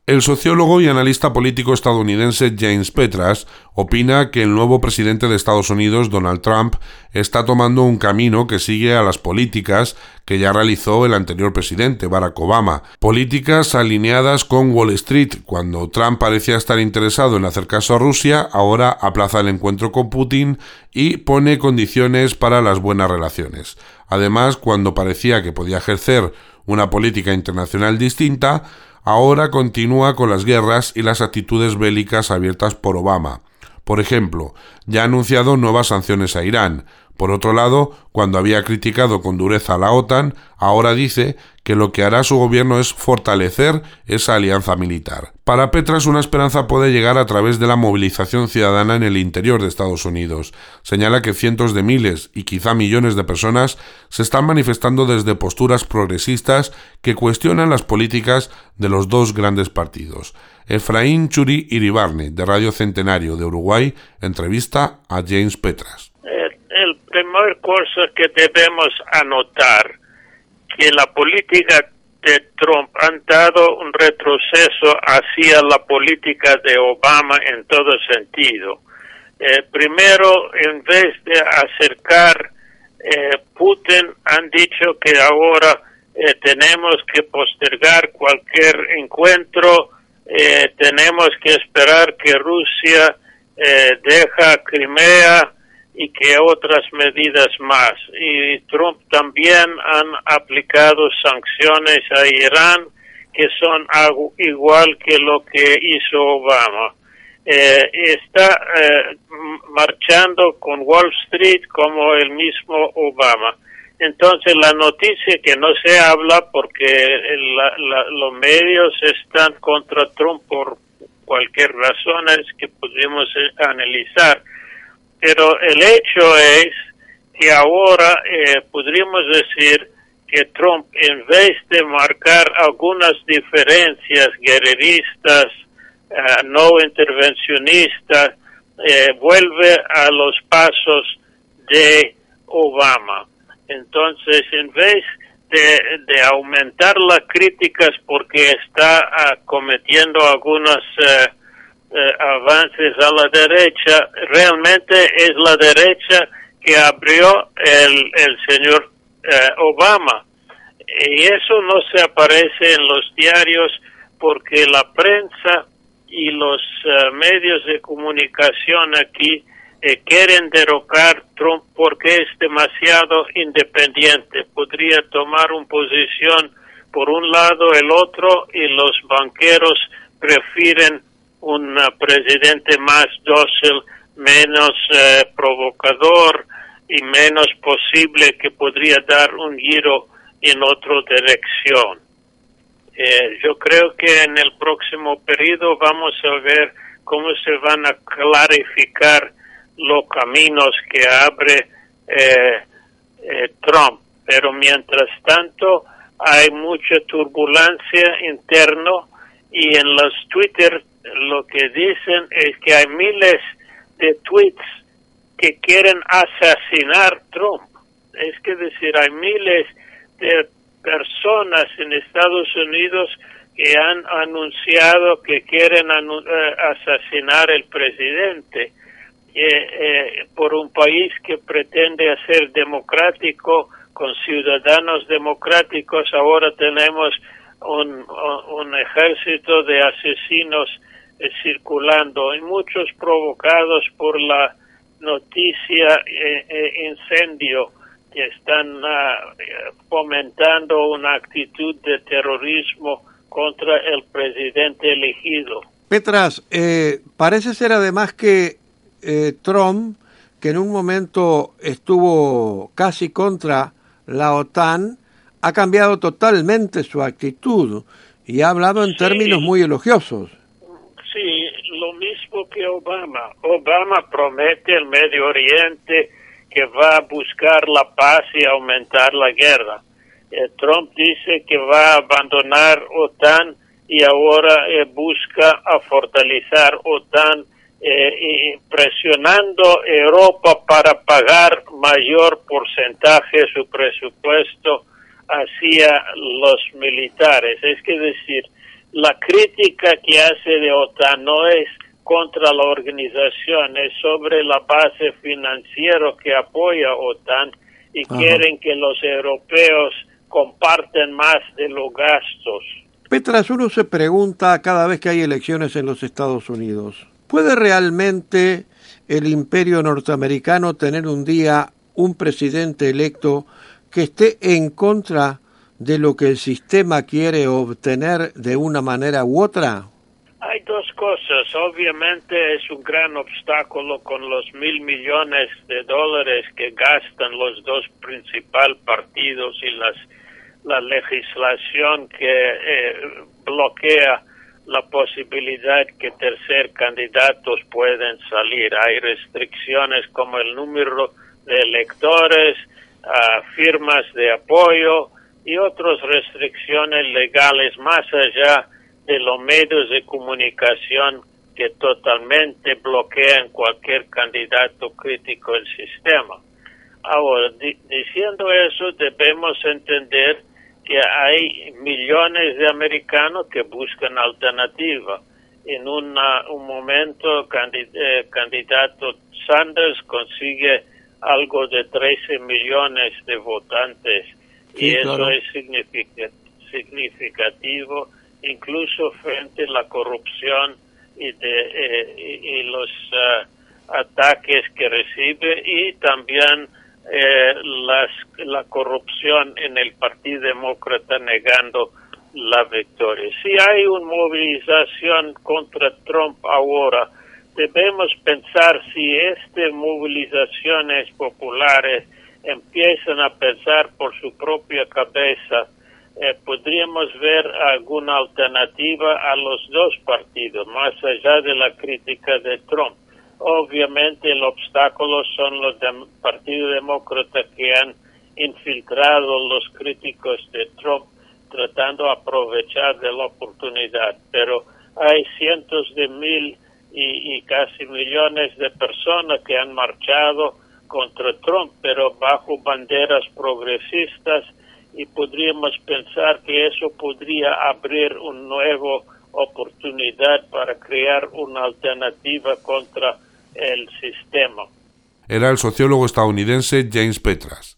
El sociólogo y analista político estadounidense James Petras opina que el nuevo presidente de Estados Unidos, Donald Trump, está tomando un camino que sigue a las políticas que ya realizó el anterior presidente, Barack Obama, políticas alineadas con Wall Street. Cuando Trump parecía estar interesado en hacer caso a Rusia, ahora aplaza el encuentro con Putin y pone condiciones para las buenas relaciones. Además, cuando parecía que podía ejercer una política internacional distinta, ahora continúa con las guerras y las actitudes bélicas abiertas por Obama. Por ejemplo, ya ha anunciado nuevas sanciones a Irán. Por otro lado, cuando había criticado con dureza a la OTAN, ahora dice que lo que hará su gobierno es fortalecer esa alianza militar. Para Petras, una esperanza puede llegar a través de la movilización ciudadana en el interior de Estados Unidos. Señala que cientos de miles y quizá millones de personas se están manifestando desde posturas progresistas que cuestionan las políticas de los dos grandes partidos. Efraín Churi Iribarne, de Radio Centenario de Uruguay, entrevista a James Petras. El primer cosa que debemos anotar que la política de Trump ha dado un retroceso hacia la política de Obama en todo sentido. Primero, en vez de acercar Putin, han dicho que ahora tenemos que postergar cualquier encuentro, tenemos que esperar que Rusia deja Crimea y que otras medidas más. Y Trump también han aplicado sanciones a Irán que son igual que lo que hizo Obama. Está marchando con Wall Street como el mismo Obama. Entonces la noticia que no se habla porque los medios están contra Trump por cualquier razón que podemos analizar. Pero el hecho es que ahora podríamos decir que Trump, en vez de marcar algunas diferencias guerreristas, no intervencionistas, vuelve a los pasos de Obama. Entonces, en vez de aumentar las críticas porque está cometiendo algunas avances a la derecha, realmente es la derecha que abrió el señor Obama. Y eso no se aparece en los diarios porque la prensa y los medios de comunicación aquí quieren derrocar Trump porque es demasiado independiente. Podría tomar una posición por un lado el otro y los banqueros prefieren un presidente más dócil, menos provocador y menos posible que podría dar un giro en otra dirección. Yo creo que en el próximo periodo vamos a ver cómo se van a clarificar los caminos que abre Trump. Pero mientras tanto hay mucha turbulencia interna y en los Twitter lo que dicen es que hay miles de tweets que quieren asesinar Trump. Es que decir, hay miles de personas en Estados Unidos que han anunciado que quieren asesinar al presidente. Por un país que pretende ser democrático, con ciudadanos democráticos, ahora tenemos un ejército de asesinos circulando, y muchos provocados por la noticia incendio, que están fomentando una actitud de terrorismo contra el presidente elegido. Petras, parece ser además que Trump, que en un momento estuvo casi contra la OTAN, ha cambiado totalmente su actitud y ha hablado en términos muy elogiosos. Sí, lo mismo que Obama. Obama promete el Medio Oriente que va a buscar la paz y aumentar la guerra. Trump dice que va a abandonar OTAN y ahora busca a fortalecer OTAN y presionando a Europa para pagar mayor porcentaje de su presupuesto hacia los militares. Es que decir, la crítica que hace de OTAN no es contra la organización, es sobre la base financiera que apoya OTAN y quieren que los europeos comparten más de los gastos. Petras, uno se pregunta cada vez que hay elecciones en los Estados Unidos, ¿puede realmente el imperio norteamericano tener un día un presidente electo que esté en contra de lo que el sistema quiere obtener de una manera u otra? Hay dos cosas. Obviamente es un gran obstáculo con los $1,000 millones que gastan los dos principales partidos y la legislación que bloquea la posibilidad que tercer candidatos pueden salir. Hay restricciones como el número de electores, firmas de apoyo y otras restricciones legales más allá de los medios de comunicación que totalmente bloquean cualquier candidato crítico del sistema. Ahora, diciendo eso, debemos entender que hay millones de americanos que buscan alternativa. En un momento, candidato Sanders consigue algo de 13 millones de votantes, sí, y eso claro. Es significativo, incluso frente a la corrupción y los ataques que recibe, y también la corrupción en el Partido Demócrata negando la victoria. Si hay una movilización contra Trump ahora, debemos pensar si estas movilizaciones populares empiezan a pensar por su propia cabeza, podríamos ver alguna alternativa a los dos partidos, más allá de la crítica de Trump. Obviamente el obstáculo son los del Partido Demócrata que han infiltrado los críticos de Trump tratando de aprovechar de la oportunidad, pero hay cientos de mil y casi millones de personas que han marchado contra Trump, pero bajo banderas progresistas, y podríamos pensar que eso podría abrir una nueva oportunidad para crear una alternativa contra el sistema. Era el sociólogo estadounidense James Petras.